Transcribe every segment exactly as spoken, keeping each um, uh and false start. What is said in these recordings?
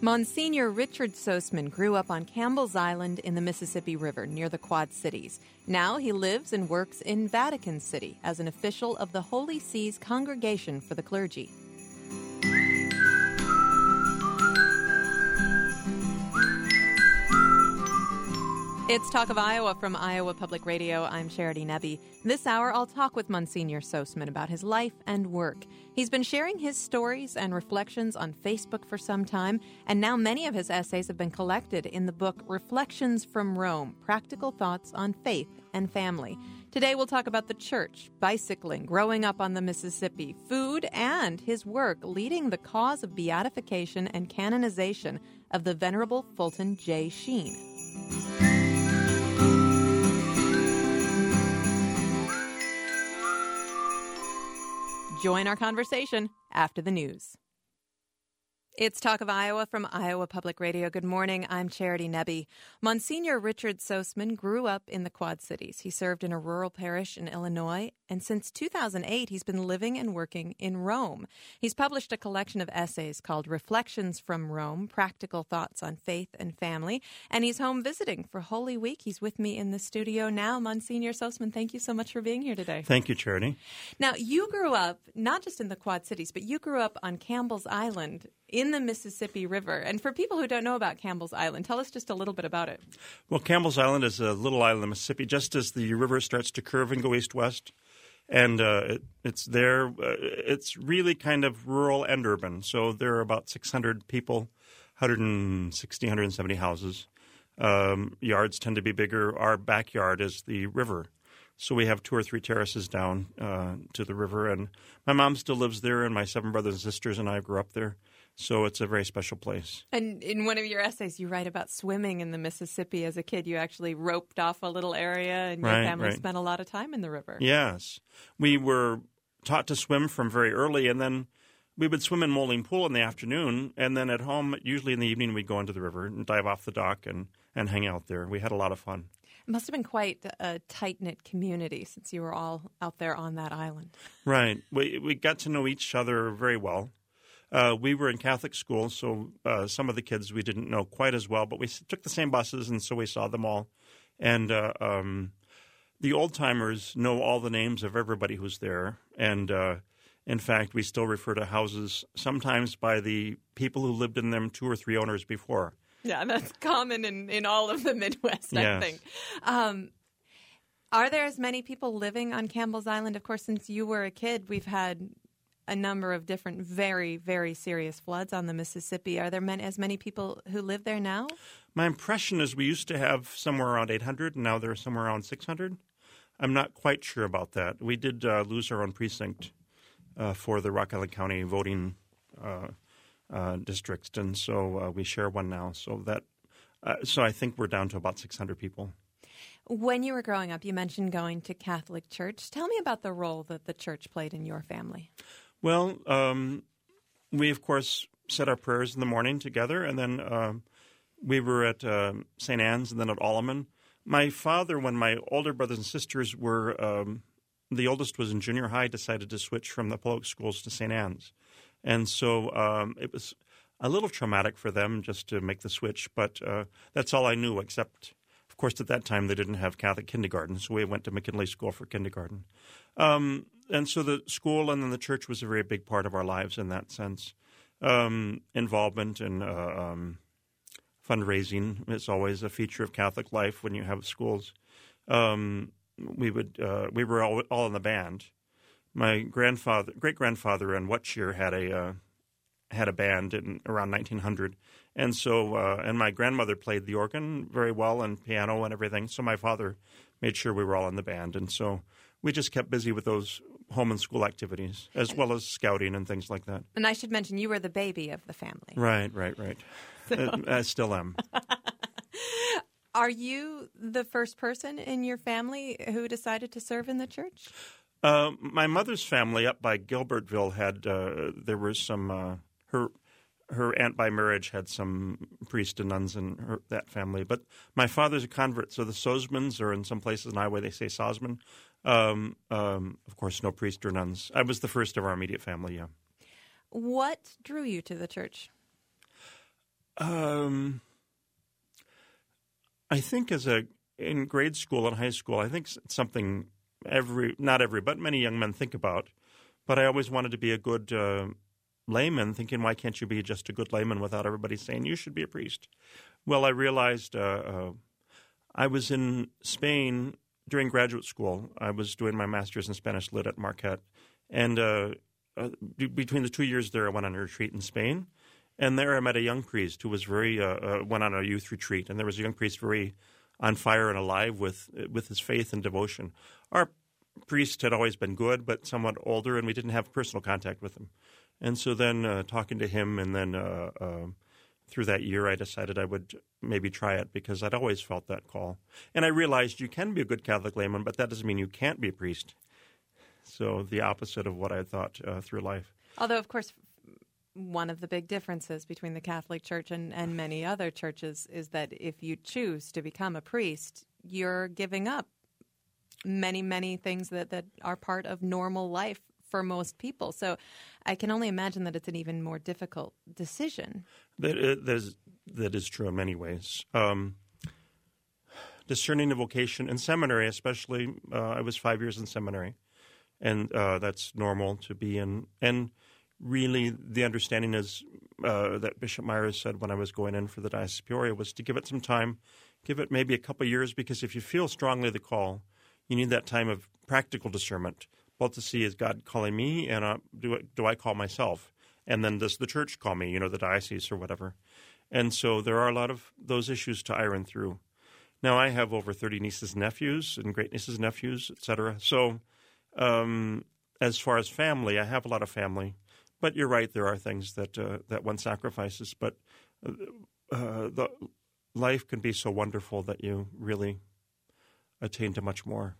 Monsignor Richard Soseman grew up on Campbell's Island in the Mississippi River near the Quad Cities. Now he lives and works in Vatican City as an official of the Holy See's Congregation for the Clergy. It's Talk of Iowa from Iowa Public Radio. I'm Charity Nebbe. This hour, I'll talk with Monsignor Soseman about his life and work. He's been sharing his stories and reflections on Facebook for some time, and now many of his essays have been collected in the book Reflections from Rome, Practical Thoughts on Faith and Family. Today, we'll talk about the church, bicycling, growing up on the Mississippi, food, and his work leading the cause of beatification and canonization of the Venerable Fulton J. Sheen. Join our conversation after the news. It's Talk of Iowa from Iowa Public Radio. Good morning. I'm Charity Nebbe. Monsignor Richard Soseman grew up in the Quad Cities. He served in a rural parish in Illinois, and since two thousand eight, he's been living and working in Rome. He's published a collection of essays called Reflections from Rome, Practical Thoughts on Faith and Family, and he's home visiting for Holy Week. He's with me in the studio now. Monsignor Soseman, thank you so much for being here today. Thank you, Charity. Now, you grew up not just in the Quad Cities, but you grew up on Campbell's Island in the Mississippi River. And for people who don't know about Campbell's Island, tell us just a little bit about it. Well, Campbell's Island is a little island in the Mississippi, just as the river starts to curve and go east-west. And uh, it, it's there. Uh, it's really kind of rural and urban. So there are about six hundred people, one hundred sixty, one hundred seventy houses. Um, yards tend to be bigger. Our backyard is the river. So we have two or three terraces down uh, to the river. And my mom still lives there, and my seven brothers and sisters and I grew up there. So it's a very special place. And in one of your essays, you write about swimming in the Mississippi as a kid. You actually roped off a little area, and your right, family right. spent a lot of time in the river. Yes. We were taught to swim from very early, and then we would swim in Moline Pool in the afternoon, and then at home, usually in the evening, we'd go into the river and dive off the dock and, and hang out there. We had a lot of fun. It must have been quite a tight-knit community since you were all out there on that island. Right. We, we got to know each other very well. Uh, we were in Catholic school, so uh, some of the kids we didn't know quite as well, but we took the same buses, and so we saw them all. And uh, um, the old-timers know all the names of everybody who's there. And, uh, in fact, we still refer to houses sometimes by the people who lived in them two or three owners before. Yeah, that's common in, in all of the Midwest, I yes. think. Um, are there as many people living on Campbell's Island? Of course, since you were a kid, we've had a number of different very, very serious floods on the Mississippi. Are there many, as many people who live there now? My impression is we used to have somewhere around eight hundred, and now there are somewhere around six hundred. I'm not quite sure about that. We did uh, lose our own precinct uh, for the Rock Island County voting uh, uh, districts, and so uh, we share one now. So that, uh, so I think we're down to about six hundred people. When you were growing up, you mentioned going to Catholic church. Tell me about the role that the church played in your family. Well, um, we, of course, said our prayers in the morning together, and then uh, we were at uh, Saint Anne's and then at Alleman. My father, when my older brothers and sisters were, um, the oldest was in junior high, decided to switch from the public schools to Saint Anne's. And so um, it was a little traumatic for them just to make the switch, but uh, that's all I knew, except, of course, at that time they didn't have Catholic kindergarten, so we went to McKinley School for kindergarten. Um, and so the school and then the church was a very big part of our lives in that sense. Um, involvement and uh, um, fundraising is always a feature of Catholic life when you have schools. Um, we would uh, we were all, all in the band. My grandfather, great grandfather in Whatshire had a uh, had a band in around nineteen hundred, and so uh, and my grandmother played the organ very well and piano and everything. So my father made sure we were all in the band, and so we just kept busy with those home and school activities, as well as scouting and things like that. And I should mention, you were the baby of the family. Right, right, right. So. Uh, I still am. Are you the first person in your family who decided to serve in the church? Uh, my mother's family up by Gilbertville had, uh, there was some, uh, her her aunt by marriage had some priests and nuns in her, that family. But my father's a convert, so the Sosemans, or in some places in Iowa they say Sosman. Um, um, of course, no priest or nuns. I was the first of our immediate family, yeah. What drew you to the church? Um, I think as a in grade school and high school, I think it's something every not every but many young men think about. But I always wanted to be a good uh, layman, thinking, why can't you be just a good layman without everybody saying you should be a priest? Well, I realized uh, uh, I was in Spain during graduate school. I was doing my master's in Spanish Lit at Marquette, and uh, uh, b- between the two years there, I went on a retreat in Spain. And there I met a young priest who was very uh, uh, went on a youth retreat, and there was a young priest very on fire and alive with with his faith and devotion. Our priest had always been good, but somewhat older, and we didn't have personal contact with him. And so then uh, talking to him, and then uh, uh, through that year, I decided I would maybe try it because I'd always felt that call. And I realized you can be a good Catholic layman, but that doesn't mean you can't be a priest. So the opposite of what I thought uh, through life. Although, of course, one of the big differences between the Catholic Church and, and many other churches is that if you choose to become a priest, you're giving up many, many things that, that are part of normal life for most people. So I can only imagine that it's an even more difficult decision. That, uh, that, is, that is true in many ways. Um, discerning a vocation in seminary especially, uh, I was five years in seminary, and uh, that's normal to be in. And really, the understanding is uh, that Bishop Myers said when I was going in for the Diocese of Peoria was to give it some time, give it maybe a couple of years, because if you feel strongly the call, you need that time of practical discernment, both to see, is God calling me, and uh, do, do I call myself? And then does the church call me, you know, the diocese or whatever? And so there are a lot of those issues to iron through. Now, I have over thirty nieces and nephews and great-nieces and nephews, et cetera. So um, as far as family, I have a lot of family. But you're right, there are things that uh, that one sacrifices. But uh, the life can be so wonderful that you really attain to much more.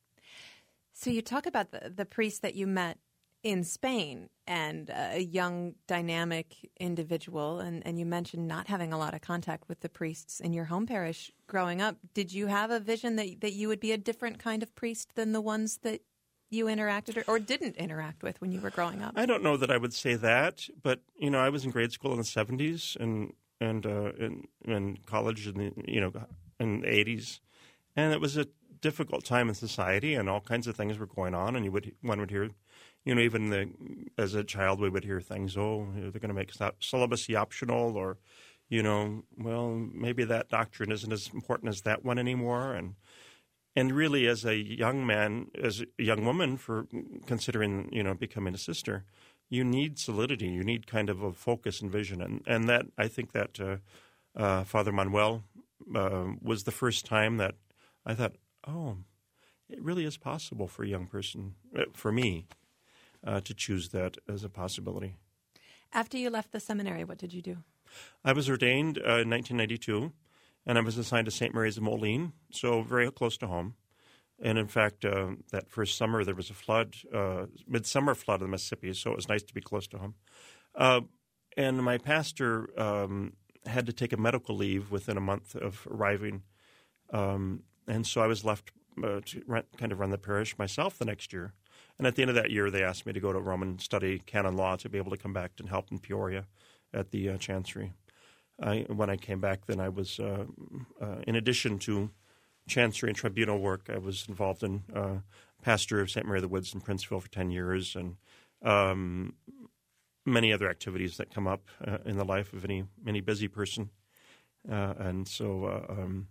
So you talk about the, the priest that you met in Spain and a young, dynamic individual, and, and you mentioned not having a lot of contact with the priests in your home parish growing up. Did you have a vision that, that you would be a different kind of priest than the ones that you interacted or, or didn't interact with when you were growing up? I don't know that I would say that, but you know, I was in grade school in the seventies and and uh, in, in college in the you know in the eighties, and it was a difficult time in society, and all kinds of things were going on, and you would one would hear, you know, even the, as a child we would hear things, oh, they're going to make celibacy optional, or you know, well, maybe that doctrine isn't as important as that one anymore, and. And really, as a young man, as a young woman, for considering, you know, becoming a sister, you need solidity. You need kind of a focus and vision. And, and that, I think that uh, uh, Father Manuel uh, was the first time that I thought, oh, it really is possible for a young person, uh, for me, uh, to choose that as a possibility. After you left the seminary, what did you do? I was ordained uh, in nineteen ninety-two. And I was assigned to Saint Mary's of Moline, so very close to home. And in fact, uh, that first summer there was a flood, uh, midsummer flood in the Mississippi, so it was nice to be close to home. Uh, and my pastor um, had to take a medical leave within a month of arriving. Um, and so I was left uh, to run, kind of run the parish myself the next year. And at the end of that year, they asked me to go to Rome and study canon law to be able to come back and help in Peoria at the uh, chancery. I, when I came back, then I was, uh, uh, in addition to chancery and tribunal work, I was involved in uh, pastor of Saint Mary of the Woods in Princeville for ten years, and um, many other activities that come up uh, in the life of any any busy person. Uh, and so uh, um,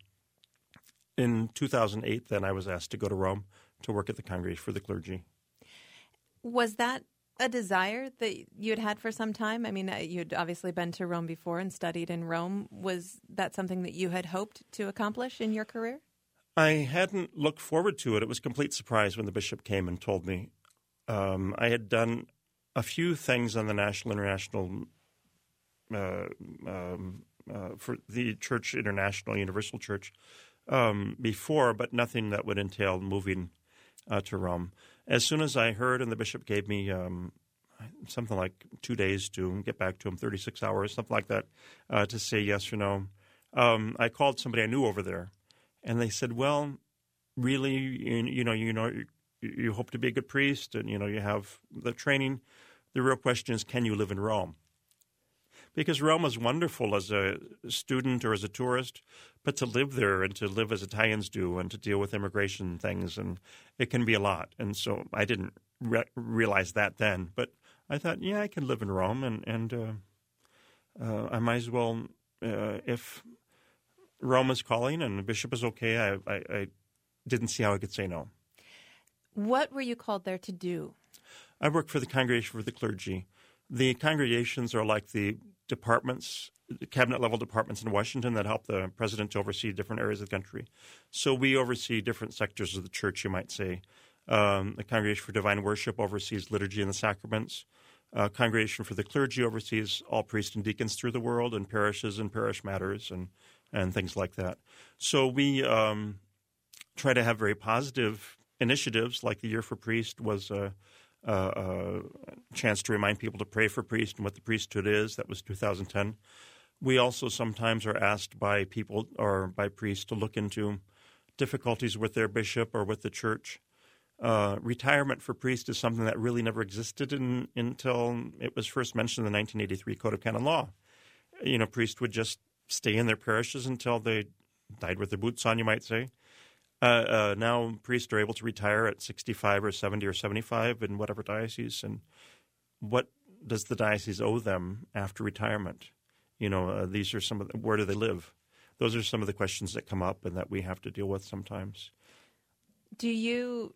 in two thousand eight, then I was asked to go to Rome to work at the Congregation for the Clergy. Was that a desire that you had had for some time? I mean, you'd obviously been to Rome before and studied in Rome. Was that something that you had hoped to accomplish in your career? I hadn't looked forward to it. It was a complete surprise when the bishop came and told me. Um, I had done a few things on the national, international, uh, um, uh, for the Church International, Universal Church um, before, but nothing that would entail moving uh, to Rome. As soon as I heard, and the bishop gave me um, something like two days to get back to him, thirty-six hours, something like that, uh, to say yes or no, um, I called somebody I knew over there, and they said, "Well, really, you, you know, you know, you, you hope to be a good priest, and you know, you have the training. The real question is, can you live in Rome?" because Rome was wonderful as a student or as a tourist, but to live there and to live as Italians do and to deal with immigration things, and it can be a lot. And so I didn't re- realize that then, but I thought, yeah, I can live in Rome, and, and uh, uh, I might as well, uh, if Rome is calling and the bishop is okay, I, I, I didn't see how I could say no. What were you called there to do? I work for the Congregation for the Clergy. The congregations are like the departments, cabinet-level departments in Washington that help the president to oversee different areas of the country. So we oversee different sectors of the church, you might say. Um, the Congregation for Divine Worship oversees liturgy and the sacraments. Uh, Congregation for the Clergy oversees all priests and deacons through the world and parishes and parish matters and, and things like that. So we um, try to have very positive initiatives, like the Year for Priest was a, a, a chance to remind people to pray for priest and what the priesthood is. That was two thousand ten. We also sometimes are asked by people or by priests to look into difficulties with their bishop or with the church. Uh, retirement for priests is something that really never existed in, until it was first mentioned in the nineteen eighty-three Code of Canon Law. You know, priests would just stay in their parishes until they died with their boots on, you might say. Uh, uh, now priests are able to retire at sixty-five or seventy or seventy-five in whatever diocese. And what does the diocese owe them after retirement? You know, uh, these are some of the, where do they live? Those are some of the questions that come up and that we have to deal with sometimes. Do you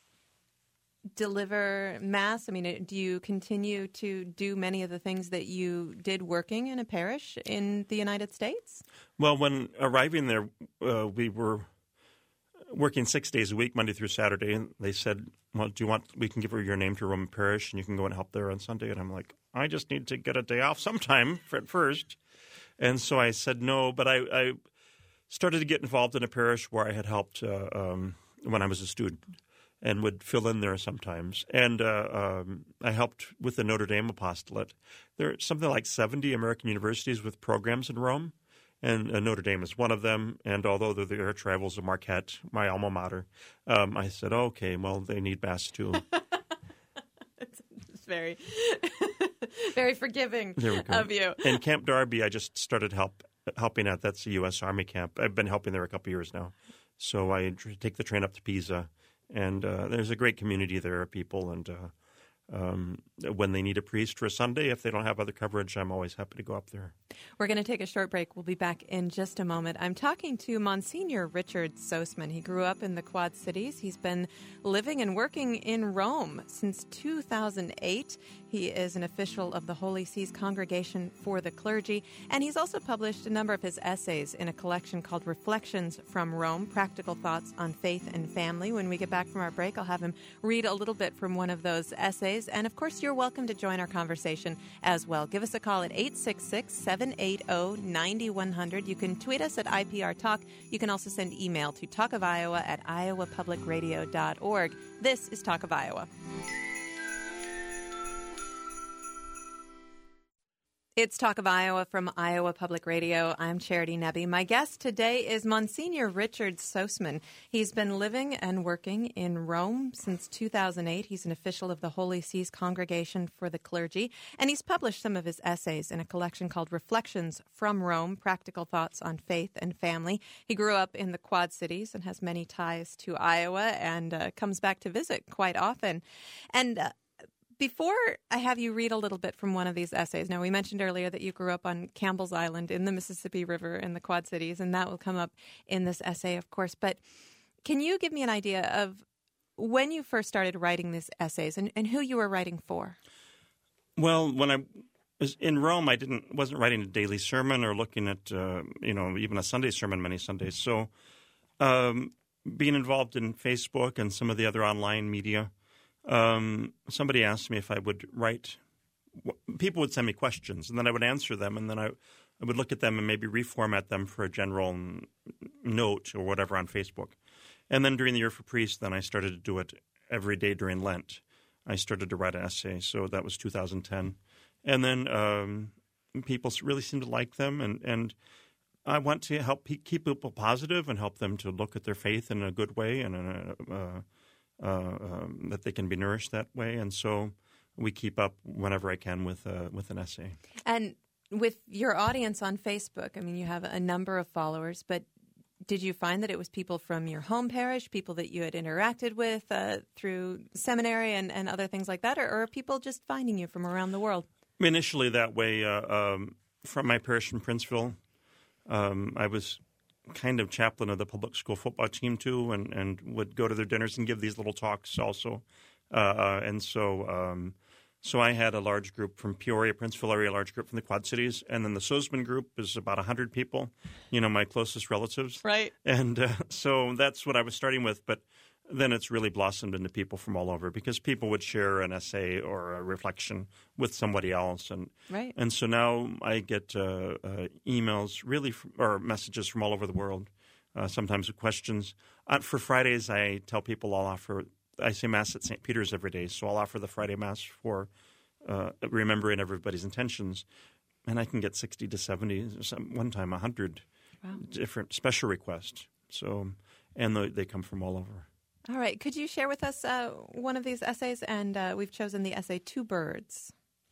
deliver Mass? I mean, do you continue to do many of the things that you did working in a parish in the United States? Well, when arriving there, uh, we were working six days a week, Monday through Saturday, and they said, well, do you want, we can give her your name to Roman Parish, and you can go and help there on Sunday. And I'm like, I just need to get a day off sometime for at first. And so I said no, but I, I started to get involved in a parish where I had helped uh, um, when I was a student and would fill in there sometimes. And uh, um, I helped with the Notre Dame Apostolate. There are something like seventy American universities with programs in Rome, and uh, Notre Dame is one of them. And although they're the Arch Rivals of Marquette, my alma mater, um, I said, oh, okay, well, they need Mass too. it's, it's very, very forgiving there we go. of you. And Camp Darby, I just started help helping at. That's a U S Army camp. I've been helping there a couple years now. So I take the train up to Pisa, and uh, there's a great community there of people. And uh, um, when they need a priest for a Sunday, if they don't have other coverage, I'm always happy to go up there. We're going to take a short break. We'll be back in just a moment. I'm talking to Monsignor Richard Soseman. He grew up in the Quad Cities. He's been living and working in Rome since two thousand eight. He is an official of the Holy See's Congregation for the Clergy, and he's also published a number of his essays in a collection called Reflections from Rome, Practical Thoughts on Faith and Family. When we get back from our break, I'll have him read a little bit from one of those essays. And, of course, you're welcome to join our conversation as well. Give us a call at eight six six, seven eight zero, nine one zero zero. You can tweet us at I P R Talk. You can also send email to talkofiowa at iowa public radio dot org. This is Talk of Iowa. It's Talk of Iowa from Iowa Public Radio. I'm Charity Nebbe. My guest today is Monsignor Richard Soseman. He's been living and working in Rome since two thousand eight. He's an official of the Holy See's Congregation for the Clergy, and he's published some of his essays in a collection called Reflections from Rome, Practical Thoughts on Faith and Family. He grew up in the Quad Cities and has many ties to Iowa and uh, comes back to visit quite often. And uh, Before I have you read a little bit from one of these essays, now we mentioned earlier that you grew up on Campbell's Island in the Mississippi River in the Quad Cities, and that will come up in this essay, of course. But can you give me an idea of when you first started writing these essays and, and who you were writing for? Well, when I was in Rome, I didn't wasn't writing a daily sermon or looking at uh, you know even a Sunday sermon many Sundays. So um, being involved in Facebook and some of the other online media. Um, somebody asked me if I would write – people would send me questions, and then I would answer them, and then I, I would look at them and maybe reformat them for a general note or whatever on Facebook. And then during the Year for Priests, then I started to do it every day during Lent. I started to write an essay, so that was two thousand ten. And then um, people really seemed to like them, and, and I want to help pe- keep people positive and help them to look at their faith in a good way and in a uh, – Uh, um, that they can be nourished that way, and so we keep up whenever I can with uh, with an essay. And with your audience on Facebook, I mean, you have a number of followers, but did you find that it was people from your home parish, people that you had interacted with uh, through seminary and, and other things like that, or, or are people just finding you from around the world? Initially that way, uh, um, from my parish in Princeville, um, I was kind of chaplain of the public school football team too, and, and would go to their dinners and give these little talks also. Uh, and so um, so I had a large group from Peoria, Princeville area, a large group from the Quad Cities, and then the Sozman group is about one hundred people, you know, my closest relatives. Right. And uh, so that's what I was starting with, but then it's really blossomed into people from all over because people would share an essay or a reflection with somebody else. And right. and so now I get uh, uh, emails really from, or messages from all over the world, uh, sometimes with questions. Uh, for Fridays, I tell people I'll offer – I say Mass at Saint Peter's every day, so I'll offer the Friday Mass for uh, remembering everybody's intentions. And I can get sixty to seventy, some, one time one hundred wow. different special requests. So, and the, they come from all over. All right. Could you share with us uh, one of these essays? And uh, we've chosen the essay Two Birds.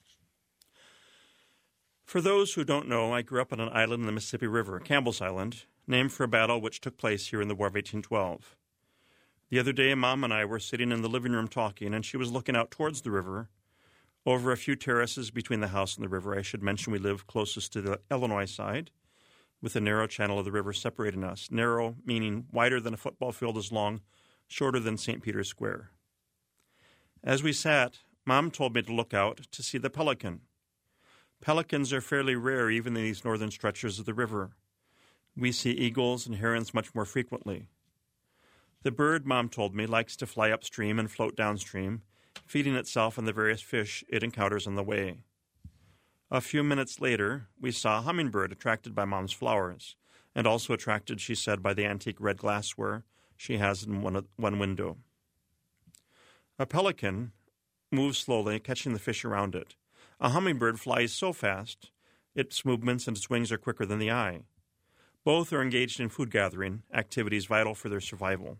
For those who don't know, I grew up on an island in the Mississippi River, Campbell's Island, named for a battle which took place here in the War of eighteen twelve. The other day, Mom and I were sitting in the living room talking, and she was looking out towards the river, over a few terraces between the house and the river. I should mention we live closest to the Illinois side, with a narrow channel of the river separating us. Narrow meaning wider than a football field is long, shorter than Saint Peter's Square. As we sat, Mom told me to look out to see the pelican. Pelicans are fairly rare even in these northern stretches of the river. We see eagles and herons much more frequently. The bird, Mom told me, likes to fly upstream and float downstream, feeding itself on the various fish it encounters on the way. A few minutes later, we saw a hummingbird attracted by Mom's flowers, and also attracted, she said, by the antique red glassware she has in one, one window. A pelican moves slowly, catching the fish around it. A hummingbird flies so fast, its movements and its wings are quicker than the eye. Both are engaged in food gathering, activities vital for their survival.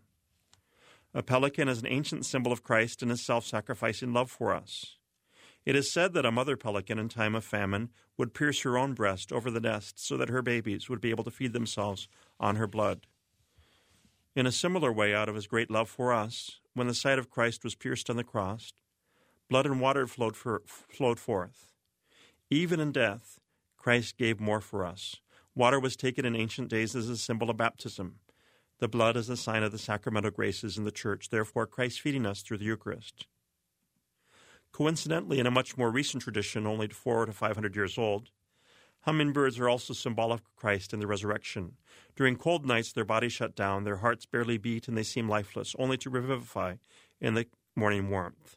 A pelican is an ancient symbol of Christ and his self-sacrificing love for us. It is said that a mother pelican in time of famine would pierce her own breast over the nest so that her babies would be able to feed themselves on her blood. In a similar way, out of his great love for us, when the side of Christ was pierced on the cross, blood and water flowed, for, flowed forth. Even in death, Christ gave more for us. Water was taken in ancient days as a symbol of baptism. The blood is a sign of the sacramental graces in the Church, therefore Christ feeding us through the Eucharist. Coincidentally, in a much more recent tradition, only four to five hundred years old, hummingbirds are also symbolic of Christ and the resurrection. During cold nights, their bodies shut down, their hearts barely beat, and they seem lifeless, only to revivify in the morning warmth.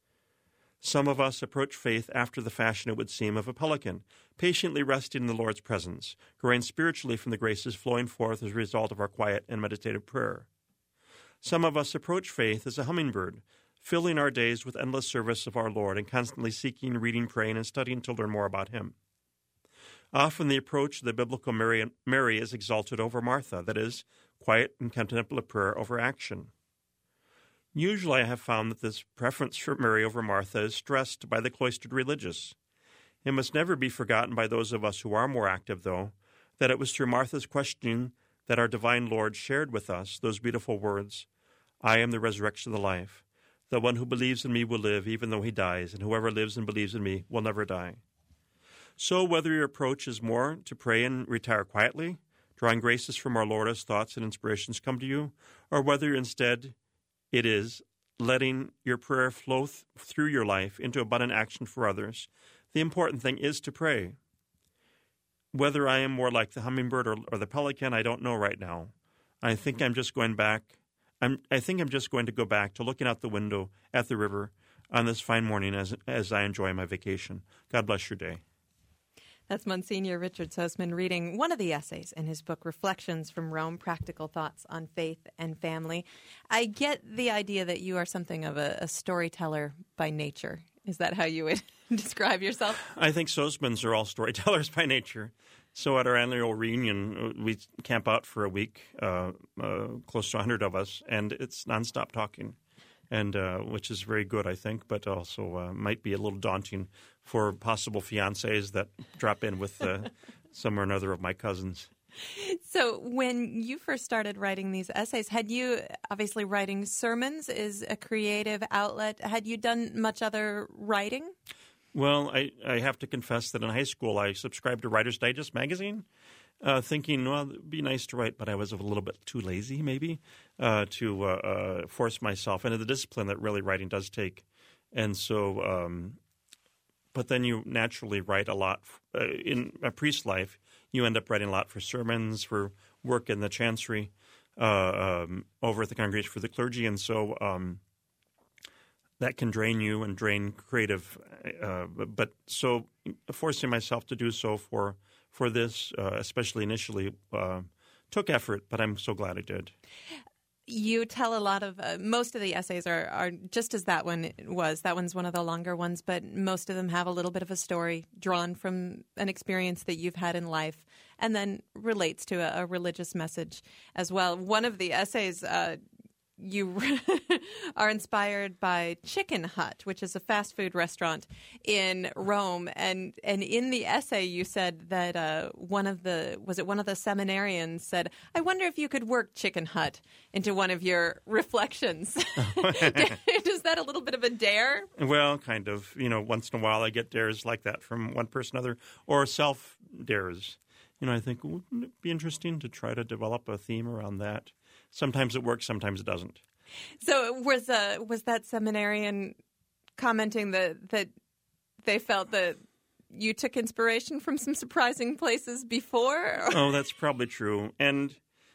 Some of us approach faith after the fashion, it would seem, of a pelican, patiently resting in the Lord's presence, growing spiritually from the graces flowing forth as a result of our quiet and meditative prayer. Some of us approach faith as a hummingbird, filling our days with endless service of our Lord and constantly seeking, reading, praying, and studying to learn more about him. Often the approach of the biblical Mary, Mary is exalted over Martha, that is, quiet and contemplative prayer over action. Usually I have found that this preference for Mary over Martha is stressed by the cloistered religious. It must never be forgotten by those of us who are more active, though, that it was through Martha's questioning that our divine Lord shared with us those beautiful words, I am the resurrection of the life. The one who believes in me will live even though he dies, and whoever lives and believes in me will never die. So whether your approach is more to pray and retire quietly, drawing graces from our Lord as thoughts and inspirations come to you, or whether instead it is letting your prayer flow th- through your life into abundant action for others, the important thing is to pray. Whether I am more like the hummingbird or, or the pelican, I don't know right now. I think I'm just going back. I'm, I think I'm just going to go back to looking out the window at the river on this fine morning as as I enjoy my vacation. God bless your day. That's Monsignor Richard Sozman reading one of the essays in his book, Reflections from Rome, Practical Thoughts on Faith and Family. I get the idea that you are something of a, a storyteller by nature. Is that how you would describe yourself? I think Sozmans are all storytellers by nature. So at our annual reunion, we camp out for a week, uh, uh, close to one hundred of us, and it's nonstop talking. and uh, which is very good, I think, but also uh, might be a little daunting for possible fiancés that drop in with uh, some or another of my cousins. So when you first started writing these essays, had you, obviously writing sermons is a creative outlet, had you done much other writing? Well, I, I have to confess that in high school I subscribed to Writer's Digest magazine, uh, thinking, well, it would be nice to write, but I was a little bit too lazy maybe uh, to uh, uh, force myself into the discipline that really writing does take. And so, um, but then you naturally write a lot. Uh, in a priest's life, you end up writing a lot for sermons, for work in the chancery, uh, um, over at the Congregation for the Clergy. And so um, that can drain you and drain creative. Uh, but so forcing myself to do so for for this, uh, especially initially, uh, took effort, but I'm so glad I did. You tell a lot of uh, – most of the essays are, are just as that one was. That one's one of the longer ones, but most of them have a little bit of a story drawn from an experience that you've had in life and then relates to a, a religious message as well. One of the essays uh, you are inspired by Chicken Hut, which is a fast food restaurant in Rome. And and in the essay, you said that uh, one of the was it one of the seminarians said, "I wonder if you could work Chicken Hut into one of your reflections." Is that a little bit of a dare? Well, kind of. You know, once in a while I get dares like that from one person or another, or self dares. You know, I think wouldn't it be interesting to try to develop a theme around that? Sometimes it works, sometimes it doesn't. So was uh, was that seminarian commenting that that they felt that you took inspiration from some surprising places before? Oh, that's probably true. And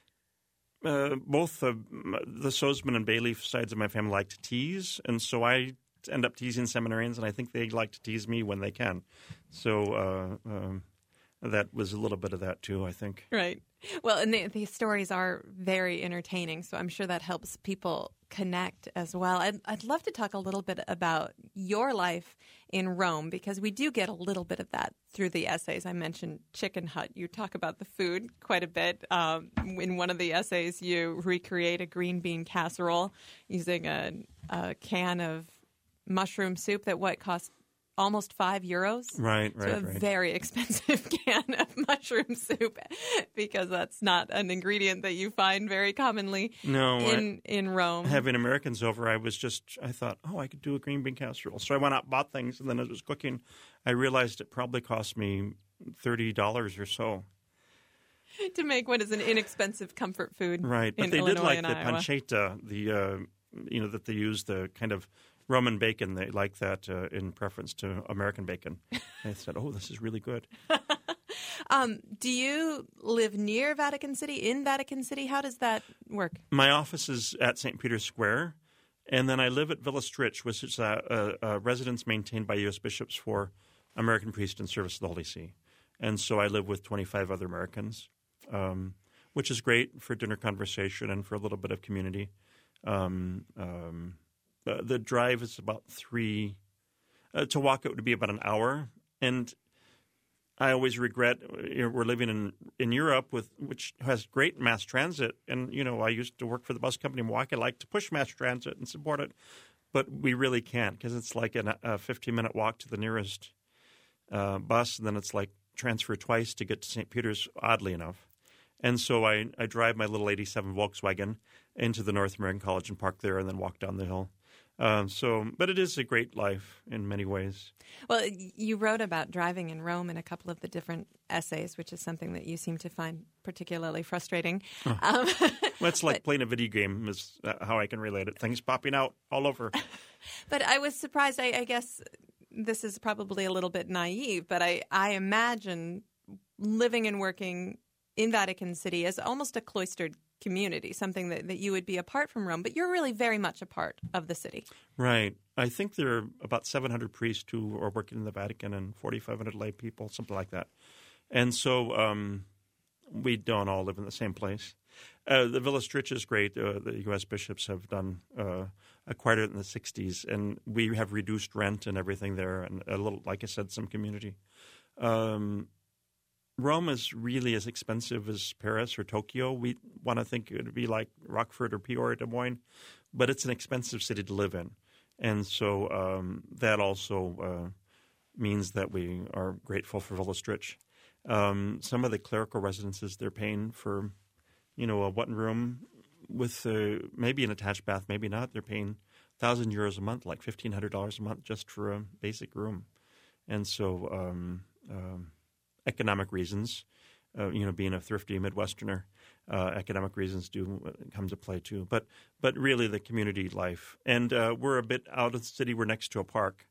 uh, both the, the Sozman and Bayleaf sides of my family like to tease, and so I end up teasing seminarians, and I think they like to tease me when they can. So uh, um, that was a little bit of that too, I think. Right. Well, and the, these stories are very entertaining, so I'm sure that helps people connect as well. I'd, I'd love to talk a little bit about your life in Rome, because we do get a little bit of that through the essays. I mentioned Chicken Hut. You talk about the food quite a bit. Um, in one of the essays, you recreate a green bean casserole using a, a can of mushroom soup that what cost almost five euros. Right, right, so a right. very expensive can of mushroom soup, because that's not an ingredient that you find very commonly no, in, I, in Rome. Having Americans over, I was just, I thought, oh, I could do a green bean casserole. So I went out and bought things, and then as I was cooking, I realized it probably cost me thirty dollars or so. To make what is an inexpensive comfort food. Right, but in they Illinois did like and the Iowa. pancetta, the, uh, you know, that they use the kind of Roman bacon. They like that uh, in preference to American bacon. I said, oh, this is really good. um, do you live near Vatican City, in Vatican City? How does that work? My office is at Saint Peter's Square, and then I live at Villa Stritch, which is a, a, a residence maintained by U S bishops for American priests in service of the Holy See. And so I live with twenty-five other Americans, um, which is great for dinner conversation and for a little bit of community. Um, um, Uh, the drive is about three. Uh, to walk it would be about an hour, and I always regret you know, we're living in in Europe, with which has great mass transit. And you know, I used to work for the bus company in Milwaukee. I like to push mass transit and support it, but we really can't, because it's like an, a fifteen minute walk to the nearest uh, bus, and then it's like transfer twice to get to Saint Peter's. Oddly enough. And so I, I drive my little eighty-seven Volkswagen into the North American College and park there, and then walk down the hill. Um, so, but it is a great life in many ways. Well, you wrote about driving in Rome in a couple of the different essays, which is something that you seem to find particularly frustrating. Oh. Um, well, it's like but, playing a video game is how I can relate it. Things popping out all over. But I was surprised. I, I guess this is probably a little bit naive, but I, I imagine living and working in Vatican City as almost a cloistered community, something that, that you would be apart from Rome, but you're really very much a part of the city. Right. I think there are about seven hundred priests who are working in the Vatican and forty-five hundred lay people, something like that. And so um, we don't all live in the same place. Uh, the Villa Stritch is great. Uh, the U S bishops have done uh, acquired it in the sixties, and we have reduced rent and everything there, and a little, like I said, some community. Um Rome is really as expensive as Paris or Tokyo. We want to think it would be like Rockford or Peoria, Des Moines, but it's an expensive city to live in. And so um, that also uh, means that we are grateful for Villestrich. Um, some of the clerical residences, they're paying for, you know, a one room with uh, maybe an attached bath, maybe not. They're paying one thousand euros a month, like fifteen hundred dollars a month just for a basic room. And so um, um, economic reasons, uh, you know, being a thrifty Midwesterner, uh, economic reasons do uh, come to play too. But but really the community life. And uh, we're a bit out of the city. We're next to a park.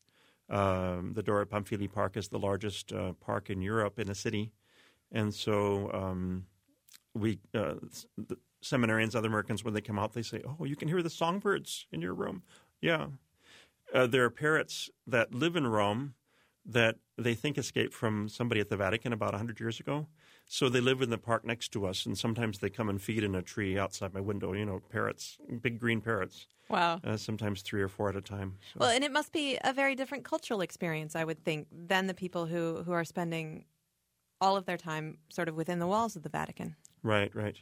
Um, the Dora Pamphili Park is the largest uh, park in Europe in a city. And so um, we uh, the seminarians, other Americans, when they come out, they say, oh, you can hear the songbirds in your room. Yeah. Uh, there are parrots that live in Rome that they think escaped from somebody at the Vatican about one hundred years ago. So they live in the park next to us, and sometimes they come and feed in a tree outside my window, you know, parrots, big green parrots. Wow. Uh, sometimes three or four at a time. So. Well, and it must be a very different cultural experience, I would think, than the people who, who are spending all of their time sort of within the walls of the Vatican. Right, right.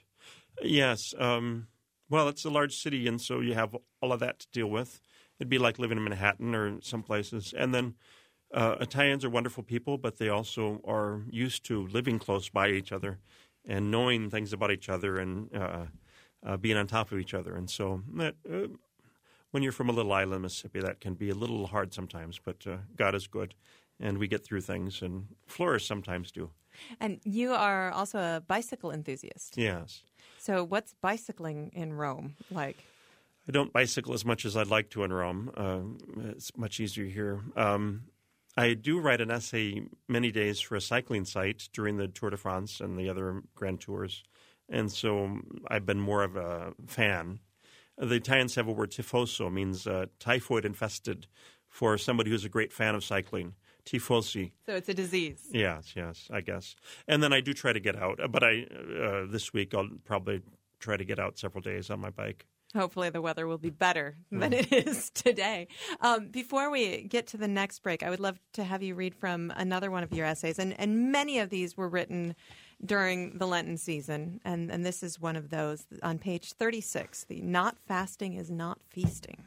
Yes. Um, well, it's a large city, and so you have all of that to deal with. It'd be like living in Manhattan or some places. And then uh, Italians are wonderful people, but they also are used to living close by each other and knowing things about each other and uh, uh, being on top of each other. And so that, uh, when you're from a little island, Mississippi, that can be a little hard sometimes, but uh, God is good, and we get through things, and Florists sometimes do. And you are also a bicycle enthusiast. Yes. So what's bicycling in Rome like? I don't bicycle as much as I'd like to in Rome. Uh, it's much easier here. Um, I do write an essay many days for a cycling site during the Tour de France and the other Grand Tours, and so I've been more of a fan. The Italians have a word tifoso, means uh, typhoid-infested, for somebody who's a great fan of cycling. Tifosi. So it's a disease. Yes, yes, I guess. And then I do try to get out, but I uh, this week I'll probably try to get out several days on my bike. Hopefully the weather will be better than mm. it is today. Um, before we get to the next break, I would love to have you read from another one of your essays. And, and many of these were written during the Lenten season. And, and this is one of those on page thirty-six, the Not Fasting is Not Feasting.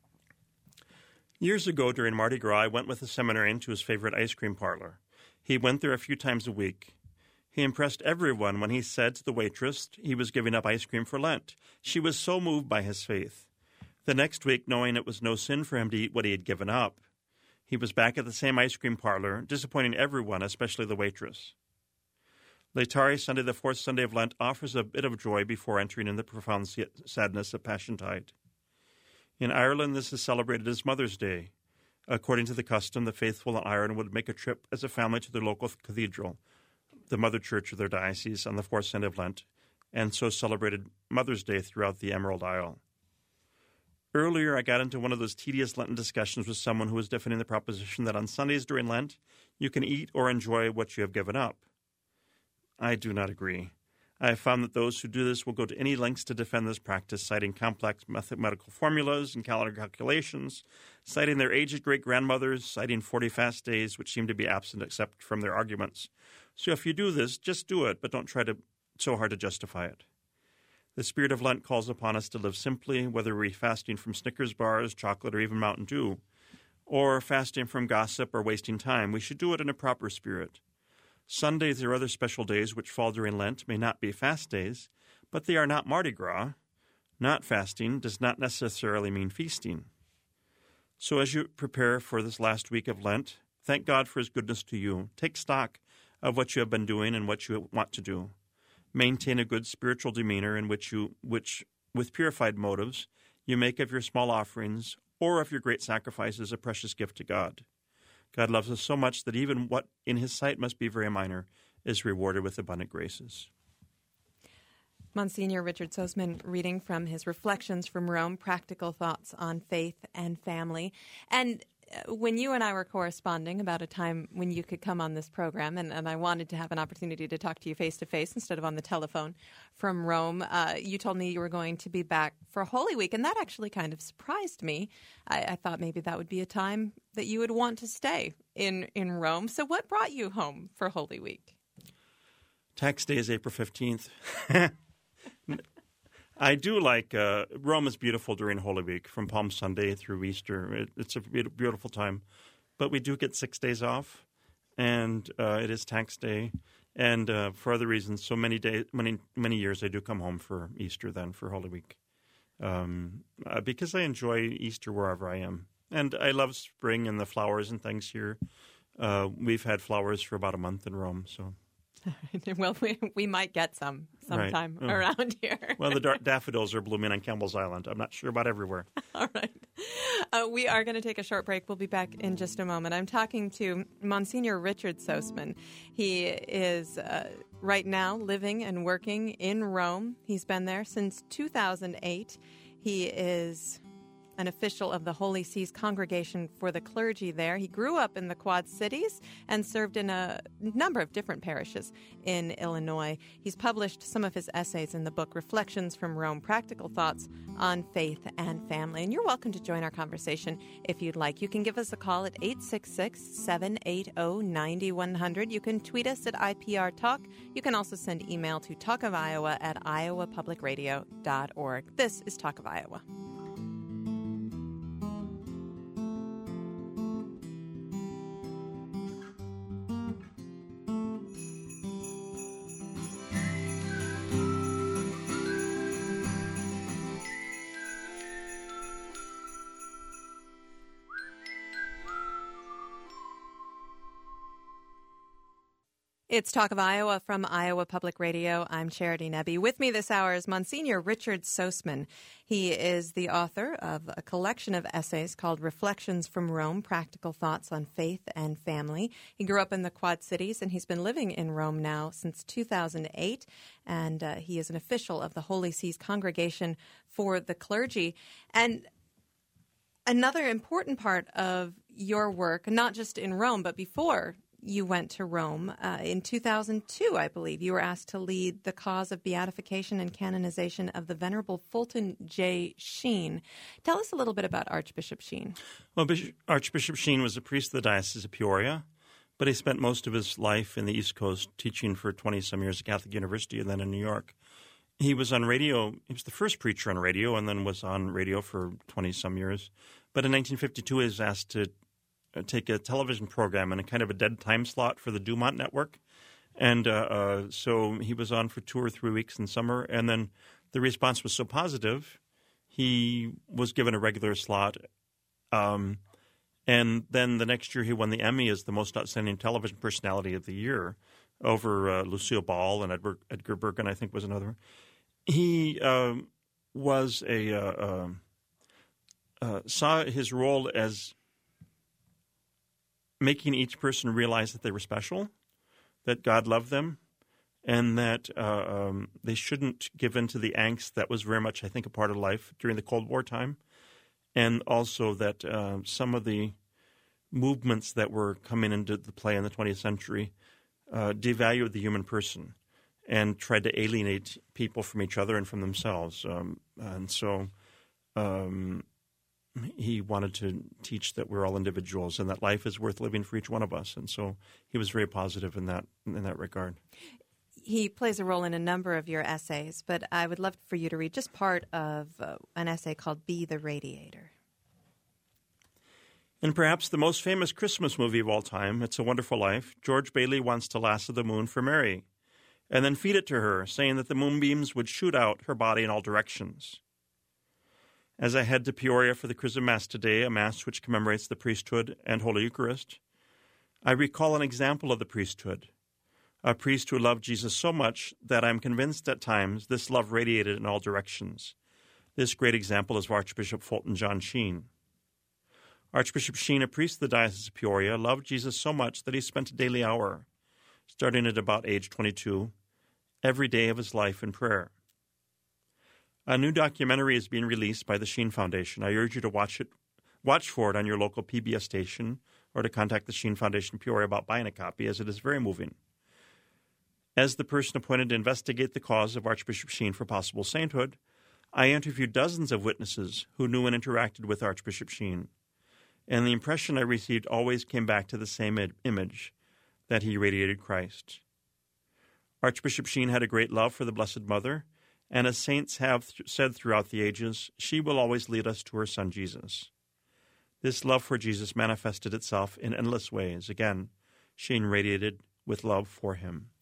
Years ago during Mardi Gras, I went with a seminarian to his favorite ice cream parlor. He went there a few times a week. He impressed everyone when he said to the waitress he was giving up ice cream for Lent. She was so moved by his faith. The next week, knowing it was no sin for him to eat what he had given up, he was back at the same ice cream parlor, disappointing everyone, especially the waitress. Laetare Sunday, the fourth Sunday of Lent, offers a bit of joy before entering in the profound sadness of Passiontide. In Ireland, this is celebrated as Mother's Day. According to the custom, the faithful in Ireland would make a trip as a family to their local cathedral, the mother church of their diocese, on the fourth Sunday of Lent, and so celebrated Mother's Day throughout the Emerald Isle. Earlier, I got into one of those tedious Lenten discussions with someone who was defending the proposition that on Sundays during Lent, you can eat or enjoy what you have given up. I do not agree. I have found that those who do this will go to any lengths to defend this practice, citing complex mathematical formulas and calendar calculations, citing their aged great-grandmothers, citing forty fast days, which seem to be absent except from their arguments. So if you do this, just do it, but don't try to so hard to justify it. The spirit of Lent calls upon us to live simply, whether we're fasting from Snickers bars, chocolate, or even Mountain Dew, or fasting from gossip or wasting time. We should do it in a proper spirit. Sundays or other special days which fall during Lent may not be fast days, but they are not Mardi Gras. Not fasting does not necessarily mean feasting. So as you prepare for this last week of Lent, thank God for his goodness to you. Take stock of what you have been doing and what you want to do. Maintain a good spiritual demeanor in which you, which, with purified motives, you make of your small offerings or of your great sacrifices a precious gift to God. God loves us so much that even what in his sight must be very minor is rewarded with abundant graces. Monsignor Richard Soseman reading from his Reflections from Rome, Practical Thoughts on Faith and Family. And when you and I were corresponding about a time when you could come on this program, and, and I wanted to have an opportunity to talk to you face-to-face instead of on the telephone from Rome, uh, you told me you were going to be back for Holy Week, and that actually kind of surprised me. I, I thought maybe that would be a time that you would want to stay in, in Rome. So what brought you home for Holy Week? Tax day is April fifteenth. I do like uh, Rome is beautiful during Holy Week, from Palm Sunday through Easter. It, it's a beautiful time. But we do get six days off, and uh, it is tax day. And uh, for other reasons, so many days, many many years, I do come home for Easter then, for Holy Week, um, uh, because I enjoy Easter wherever I am. And I love spring and the flowers and things here. Uh, we've had flowers for about a month in Rome, so... Well, we, we might get some sometime right. oh. around here. Well, the da- daffodils are blooming on Campbell's Island. I'm not sure about everywhere. All right. Uh, we are going to take a short break. We'll be back in just a moment. I'm talking to Monsignor Richard Soseman. He is uh, right now living and working in Rome. He's been there since two thousand eight. He is an official of the Holy See's Congregation for the Clergy there. He grew up in the Quad Cities and served in a number of different parishes in Illinois. He's published some of his essays in the book Reflections from Rome, Practical Thoughts on Faith and Family. And you're welcome to join our conversation if you'd like. You can give us a call at eight six six, seven eight zero, nine one zero zero. You can tweet us at I P R Talk. You can also send email to talk of iowa at iowa public radio dot org. This is Talk of Iowa. It's Talk of Iowa from Iowa Public Radio. I'm Charity Nebbe. With me this hour is Monsignor Richard Soseman. He is the author of a collection of essays called Reflections from Rome, Practical Thoughts on Faith and Family. He grew up in the Quad Cities, and he's been living in Rome now since two thousand eight, and uh, he is an official of the Holy See's Congregation for the Clergy. And another important part of your work, not just in Rome, but before you went to Rome, uh, in two thousand two, I believe, you were asked to lead the cause of beatification and canonization of the Venerable Fulton J. Sheen. Tell us a little bit about Archbishop Sheen. Well, Bishop, Archbishop Sheen was a priest of the Diocese of Peoria, but he spent most of his life in the East Coast teaching for twenty-some years at Catholic University and then in New York. He was on radio. He was the first preacher on radio and then was on radio for twenty-some years. But in nineteen fifty-two, he was asked to take a television program in a kind of a dead time slot for the Dumont Network. And uh, uh, so he was on for two or three weeks in summer. And then the response was so positive, he was given a regular slot. Um, and then the next year he won the Emmy as the most outstanding television personality of the year over uh, Lucille Ball and Edward, Edgar Bergen, I think was another one. He uh, was a uh, uh, uh, saw his role as making each person realize that they were special, that God loved them, and that uh, um, they shouldn't give in to the angst that was very much, I think, a part of life during the Cold War time, and also that uh, some of the movements that were coming into the play in the twentieth century uh, devalued the human person and tried to alienate people from each other and from themselves. Um, and so um, he wanted to teach that we're all individuals and that life is worth living for each one of us. And so he was very positive in that in that regard. He plays a role in a number of your essays, but I would love for you to read just part of uh, an essay called Be the Radiator. In perhaps the most famous Christmas movie of all time, It's a Wonderful Life, George Bailey wants to lasso the moon for Mary and then feed it to her, saying that the moonbeams would shoot out her body in all directions. As I head to Peoria for the Chrism Mass today, a Mass which commemorates the priesthood and Holy Eucharist, I recall an example of the priesthood, a priest who loved Jesus so much that I'm convinced at times this love radiated in all directions. This great example is of Archbishop Fulton John Sheen. Archbishop Sheen, a priest of the Diocese of Peoria, loved Jesus so much that he spent a daily hour, starting at about age twenty-two, every day of his life in prayer. A new documentary is being released by the Sheen Foundation. I urge you to watch it, watch for it on your local P B S station or to contact the Sheen Foundation Peoria about buying a copy, as it is very moving. As the person appointed to investigate the cause of Archbishop Sheen for possible sainthood, I interviewed dozens of witnesses who knew and interacted with Archbishop Sheen, and the impression I received always came back to the same image, that he radiated Christ. Archbishop Sheen had a great love for the Blessed Mother, and as saints have th- said throughout the ages, she will always lead us to her Son Jesus. This love for Jesus manifested itself in endless ways. Again, Sheen radiated with love for him.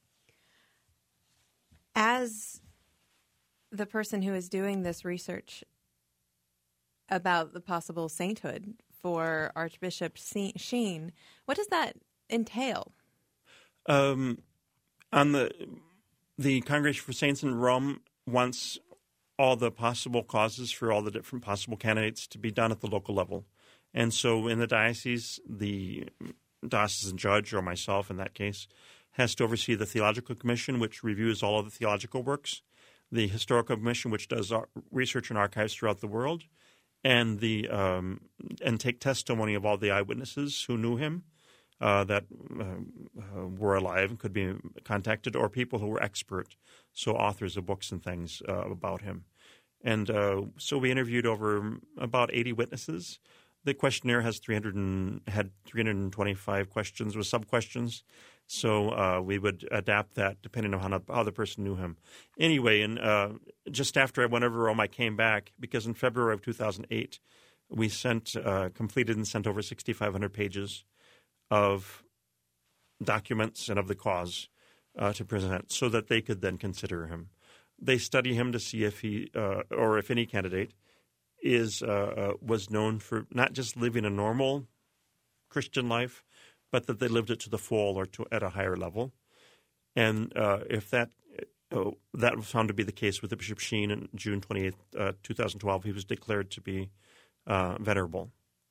As the person who is doing this research about the possible sainthood for Archbishop Sheen, what does that entail? Um, on the the Congregation for Saints in Rome wants all the possible causes for all the different possible candidates to be done at the local level. And so in the diocese, the diocesan judge, or myself in that case, has to oversee the Theological Commission, which reviews all of the theological works, the Historical Commission, which does research and archives throughout the world, and the um, and take testimony of all the eyewitnesses who knew him uh, that uh, uh, were alive and could be contacted, or people who were expert, so authors of books and things uh, about him. And uh, so we interviewed over about eighty witnesses. The questionnaire has three hundred and had three hundred twenty-five questions with sub-questions. So uh, we would adapt that depending on how, how the person knew him. Anyway, and uh, just after I went over Rome, I came back because in February of two thousand eight, we sent uh, completed and sent over sixty-five hundred pages of documents and of the cause uh, to present so that they could then consider him. They study him to see if he uh, or if any candidate is uh, uh, was known for not just living a normal Christian life, but that they lived it to the full or to at a higher level. And uh, if that uh, that was found to be the case with Bishop Sheen on June twenty-eighth, uh, twenty twelve, he was declared to be uh, venerable.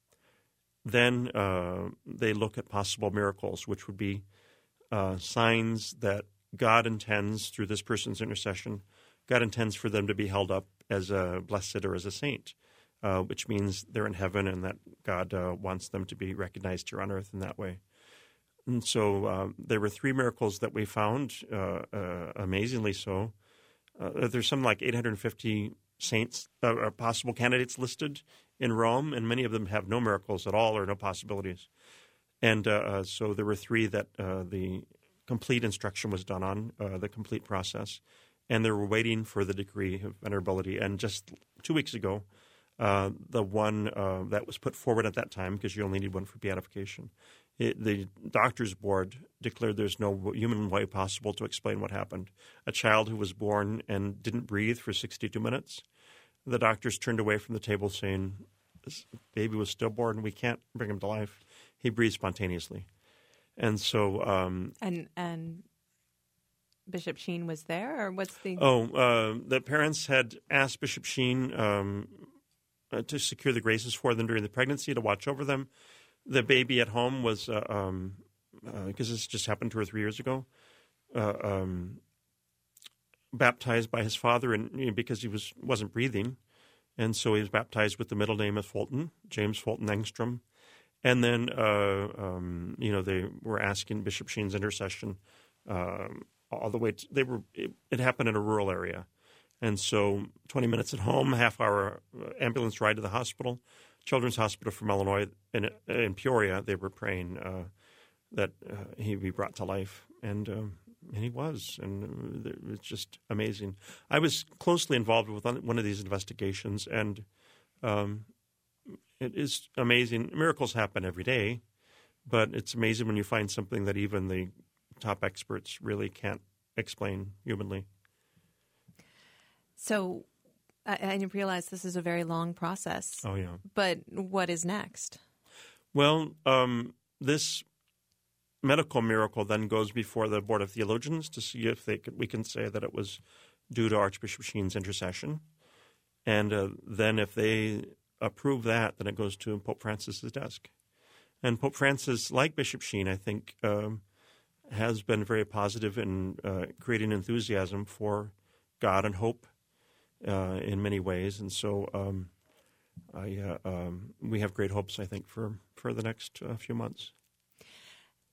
Then uh, they look at possible miracles, which would be uh, signs that God intends through this person's intercession, God intends for them to be held up as a blessed or as a saint, uh, which means they're in heaven and that God uh, wants them to be recognized here on earth in that way. And so uh, there were three miracles that we found, uh, uh, amazingly so. Uh, there's something like eight hundred fifty saints, uh, or possible candidates listed in Rome, and many of them have no miracles at all or no possibilities. And uh, so there were three that uh, the complete instruction was done on, uh, the complete process, and they were waiting for the degree of venerability. And just two weeks ago, uh, the one uh, that was put forward at that time, because you only need one for beatification, It, the doctor's board declared there's no human way possible to explain what happened. A child who was born and didn't breathe for sixty-two minutes. The doctors turned away from the table saying, this baby was stillborn. We can't bring him to life. He breathed spontaneously. And so... Um, and and Bishop Sheen was there? Or what's the... Oh, uh, the parents had asked Bishop Sheen um, uh, to secure the graces for them during the pregnancy, to watch over them. The baby at home was, uh, um, uh, because this just happened two or three years ago, uh, um, baptized by his father, and you know, because he was wasn't breathing, and so he was baptized with the middle name of Fulton, James Fulton Engstrom, and then uh, um, you know they were asking Bishop Sheen's intercession um, all the way. To, they were it, it happened in a rural area, and so twenty minutes at home, half hour ambulance ride to the hospital. Children's Hospital from Illinois in, in Peoria, they were praying uh, that uh, he be brought to life, and um, and he was, and it was just amazing. I was closely involved with one of these investigations, and um, it is amazing. Miracles happen every day, but it's amazing when you find something that even the top experts really can't explain humanly. So... I, I realize this is a very long process. Oh, yeah. But what is next? Well, um, this medical miracle then goes before the Board of Theologians to see if they could, we can say that it was due to Archbishop Sheen's intercession. And uh, then if they approve that, then it goes to Pope Francis's desk. And Pope Francis, like Bishop Sheen, I think, um, has been very positive in uh, creating enthusiasm for God and hope. Uh, in many ways, and so um, I, uh, um, we have great hopes, I think, for, for the next uh, few months.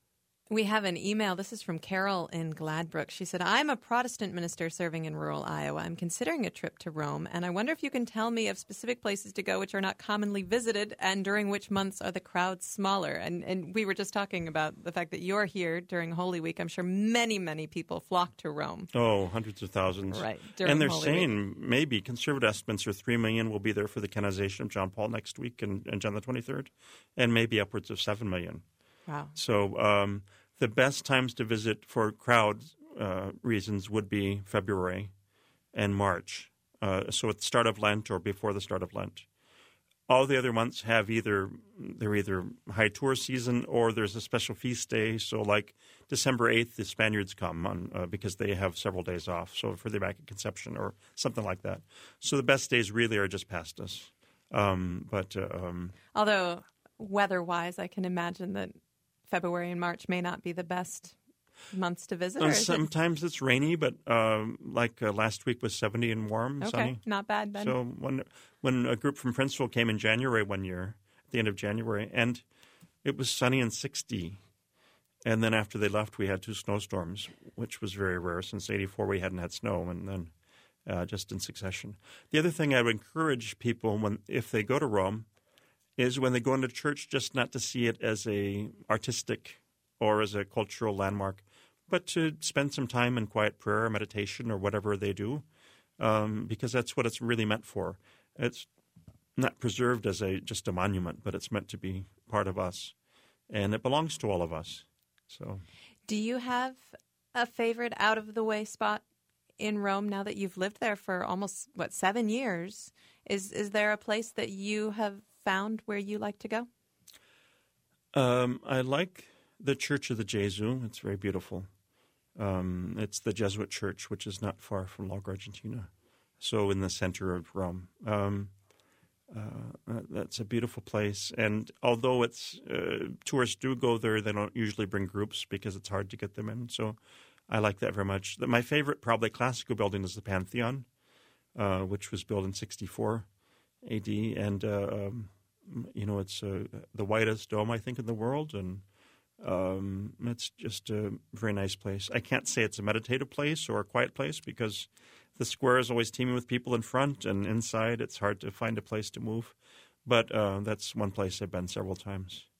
We have an email. This is from Carol in Gladbrook. She said, I'm a Protestant minister serving in rural Iowa. I'm considering a trip to Rome, and I wonder if you can tell me of specific places to go which are not commonly visited, and during which months are the crowds smaller. And, and we were just talking about the fact that you're here during Holy Week. I'm sure many, many people flock to Rome. Oh, hundreds of thousands. Right. And they're Holy saying Week. maybe conservative estimates are three million will be there for the canonization of John Paul next week and, and John the twenty-third, and maybe upwards of seven million. Wow. So um, the best times to visit for crowd uh, reasons would be February and March. Uh, so at the start of Lent or before the start of Lent. All the other months have either they're either high tourist season or there's a special feast day. So like December eighth, the Spaniards come on uh, because they have several days off. So for the Immaculate Conception or something like that. So the best days really are just past us. Um, but uh, um, although weather-wise, I can imagine that February and March may not be the best months to visit. Uh, sometimes it... it's rainy, but um, like uh, last week was seventy and warm, okay, sunny. Not bad then. So when when a group from Princeville came in January one year, at the end of January, and it was sunny and sixty. And then after they left, we had two snowstorms, which was very rare. Since eighty-four, we hadn't had snow, and then uh, just in succession. The other thing I would encourage people, when if they go to Rome, is when they go into church, just not to see it as a artistic or as a cultural landmark, but to spend some time in quiet prayer or meditation or whatever they do, um, because that's what it's really meant for. It's not preserved as a just a monument, but it's meant to be part of us, and it belongs to all of us. So, do you have a favorite out-of-the-way spot in Rome now that you've lived there for almost, what, seven years? Is is there a place that you have found where you like to go? Um, I like the Church of the Gesù. It's very beautiful. Um, it's the Jesuit church, which is not far from Lago Argentina, so in the center of Rome. Um, uh, that's a beautiful place. And although it's uh, tourists do go there, they don't usually bring groups because it's hard to get them in. So I like that very much. My favorite probably classical building is the Pantheon, uh, which was built in sixty-four A D. And, uh, um, you know, it's uh, the whitest dome, I think, in the world. And Um, it's just a very nice place. I can't say it's a meditative place or a quiet place because the square is always teeming with people in front, and inside it's hard to find a place to move. But uh, that's one place I've been several times.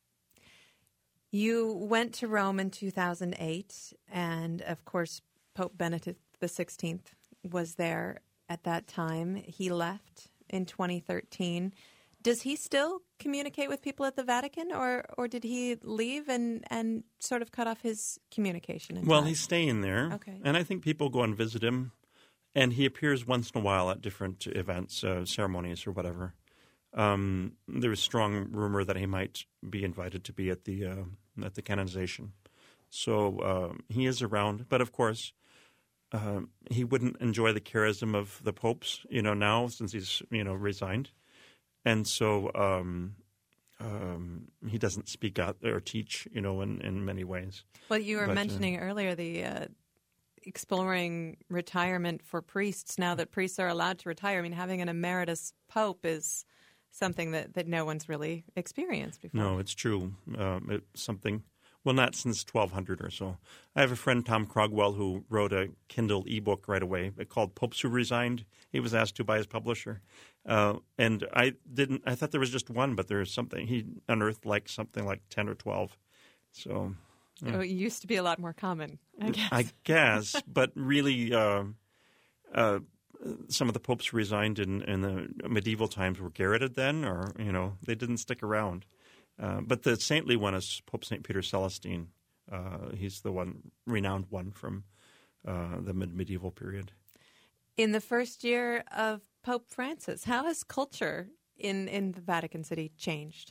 You went to Rome in two thousand eight, and of course Pope Benedict the sixteenth was there at that time. He left in twenty thirteen. Does he still communicate with people at the Vatican, or, or did he leave and, and sort of cut off his communication? Well, he's staying there. Okay. And I think people go and visit him, and he appears once in a while at different events, uh, ceremonies or whatever. Um, there is strong rumor that he might be invited to be at the uh, at the canonization. So uh, he is around, but of course uh, he wouldn't enjoy the charism of the popes, you know, now since he's, you know, resigned. And so um, um, he doesn't speak out or teach, you know, in, in many ways. Well, you were but, mentioning uh, earlier the uh, exploring retirement for priests now that priests are allowed to retire. I mean, having an emeritus pope is something that, that no one's really experienced before. No, it's true. Um, it's something, well, not since twelve hundred or so. I have a friend, Tom Crogwell, who wrote a Kindle ebook right away called Popes Who Resigned. He was asked to by his publisher. Uh, and I didn't, I thought there was just one, but there's something, he unearthed like something like ten or twelve. So. Yeah. Oh, it used to be a lot more common, I guess. I guess, but really, uh, uh, some of the popes resigned in, in the medieval times were garroted then, or, you know, they didn't stick around. Uh, but the saintly one is Pope Saint Peter Celestine. Uh, he's the one, renowned one from uh, the mid- medieval period. In the first year of Pope Francis, how has culture in, in the Vatican City changed?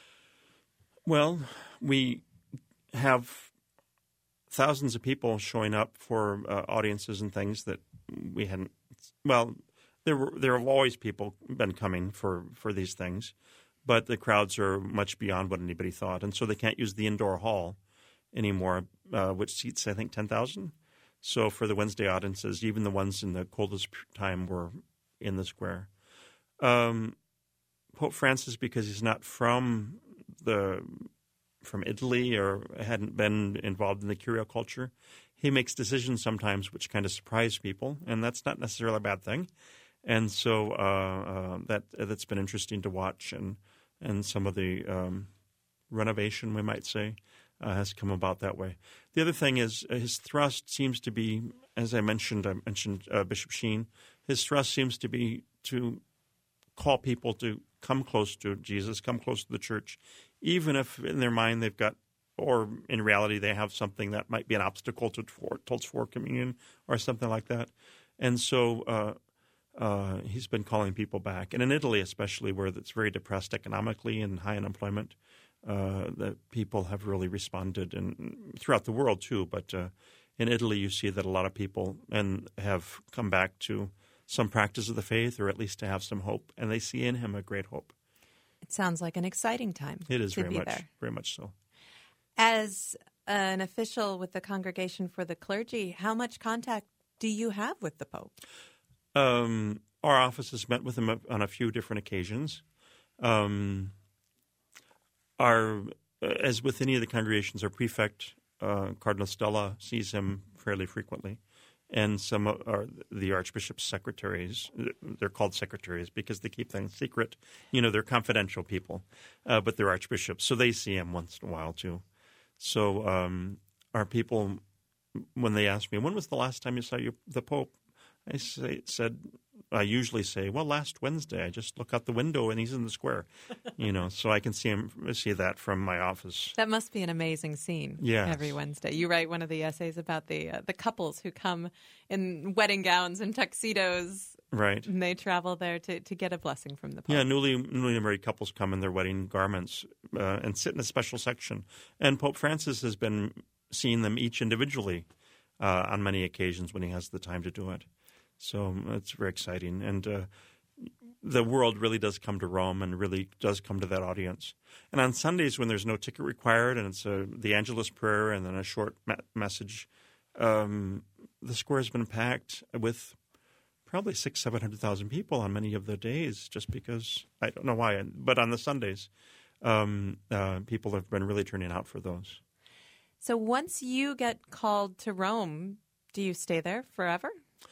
Well, we have thousands of people showing up for uh, audiences and things that we hadn't. Well, there were there have always people been coming for, for these things, but the crowds are much beyond what anybody thought, and so they can't use the indoor hall anymore, uh, which seats I think ten thousand. So for the Wednesday audiences, even the ones in the coldest time were in the square. Um, Pope Francis, because he's not from the from Italy or hadn't been involved in the curio culture. He makes decisions sometimes which kind of surprise people, and that's not necessarily a bad thing. And so uh, uh, that that's been interesting to watch, and and some of the um, renovation, we might say, uh, has come about that way. The other thing is uh, his thrust seems to be, as I mentioned, I mentioned uh, Bishop Sheen. His thrust seems to be to call people to come close to Jesus, come close to the church, even if in their mind they've got, or in reality they have something that might be an obstacle to towards for communion or something like that. And so uh, uh, he's been calling people back. And in Italy especially, where it's very depressed economically and high unemployment, uh, the people have really responded, and throughout the world too. But uh, in Italy you see that a lot of people and have come back to some practice of the faith, or at least to have some hope, and they see in him a great hope. It sounds like an exciting time. It is to very be much, there. very much so. As an official with the Congregation for the Clergy, how much contact do you have with the Pope? Um, our office has met with him on a few different occasions. Um, our, as with any of the congregations, our prefect, uh, Cardinal Stella, sees him fairly frequently. And some are the Archbishop's secretaries. They're called secretaries because they keep things secret. You know, they're confidential people, uh, but they're archbishops, so they see him once in a while too. So um, our people, when they ask me, when was the last time you saw your, the Pope? I say, said, I usually say, well, last Wednesday. I just look out the window and he's in the square, you know, so I can see him, see that from my office. That must be an amazing scene. Yes. Every Wednesday. You write one of the essays about the uh, the couples who come in wedding gowns and tuxedos. Right. And they travel there to, to get a blessing from the Pope. Yeah, newly newly married couples come in their wedding garments uh, and sit in a special section. And Pope Francis has been seeing them each individually uh, on many occasions when he has the time to do it. So it's very exciting. And uh, the world really does come to Rome and really does come to that audience. And on Sundays when there's no ticket required and it's a, the Angelus prayer and then a short ma- message, um, the square has been packed with probably six, seven hundred thousand people on many of the days, just because I don't know why, but on the Sundays, um, uh, people have been really turning out for those. So once you get called to Rome, do you stay there forever?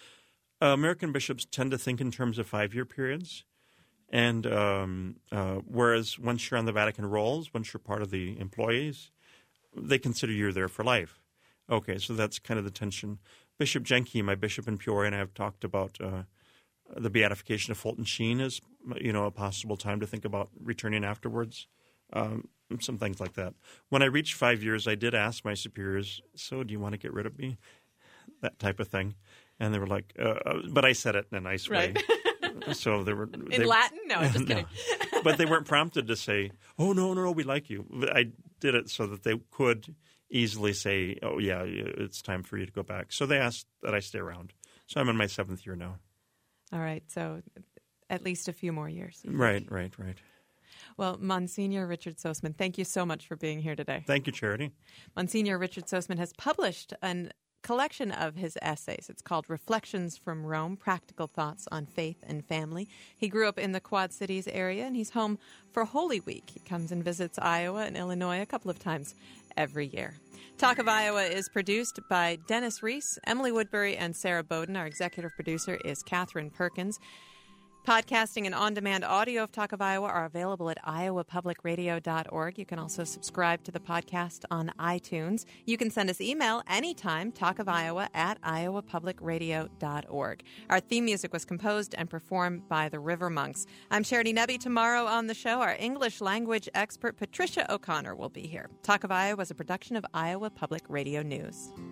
Uh, American bishops tend to think in terms of five-year periods, and um, uh, whereas once you're on the Vatican rolls, once you're part of the employees, they consider you're there for life. Okay, so that's kind of the tension. Bishop Jenke, my bishop in Peoria, and I have talked about uh, the beatification of Fulton Sheen as, you know, a possible time to think about returning afterwards, um, some things like that. When I reached five years, I did ask my superiors, so do you want to get rid of me? That type of thing. And they were like, uh, but I said it in a nice right. way. So they were in they, Latin. No, I'm just kidding. No. But they weren't prompted to say, "Oh no, no, no, we like you." But I did it so that they could easily say, "Oh yeah, it's time for you to go back." So they asked that I stay around. So I'm in my seventh year now. All right, so at least a few more years. Right, right, right. Well, Monsignor Richard Soseman, thank you so much for being here today. Thank you, Charity. Monsignor Richard Soseman has published an collection of his essays. It's called Reflections from Rome, Practical Thoughts on Faith and Family. He grew up in the Quad Cities area, and he's home for Holy Week. He comes and visits Iowa and Illinois a couple of times every year. Talk of Iowa is produced by Dennis Reese, Emily Woodbury, and Sarah Bowden. Our executive producer is Catherine Perkins. Podcasting and on-demand audio of Talk of Iowa are available at iowa public radio dot org. You can also subscribe to the podcast on iTunes. You can send us email anytime, talkofiowa at iowa public radio dot org. Our theme music was composed and performed by the River Monks. I'm Charity Nebbe. Tomorrow on the show, our English language expert Patricia O'Connor will be here. Talk of Iowa is a production of Iowa Public Radio News.